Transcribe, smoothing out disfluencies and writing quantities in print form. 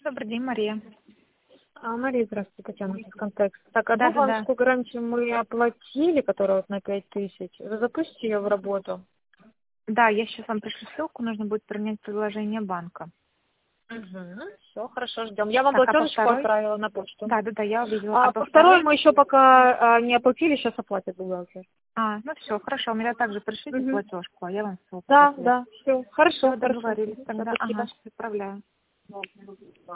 Добрый день, Мария. Мария, здравствуйте, Татьяна, из контекста. Так, одну Да-да-да. банковскую гарантию мы оплатили, которая вот на 5000. Вы запустите ее в работу? Да, я сейчас вам пришлю ссылку, нужно будет принять предложение банка. Угу. Все, хорошо, ждем. Я вам Так, а по платежечку второй? отправила на почту. Да, я увидела. А по По второй второй? мы еще пока не оплатили, сейчас оплатят бухгалтер. Ну все, хорошо, у меня также пришлите Угу. платежку, а я вам ссылку Да, пришлю. да, все, хорошо, Все, хорошо. договорились Всё, тогда. спасибо. Сейчас отправляю.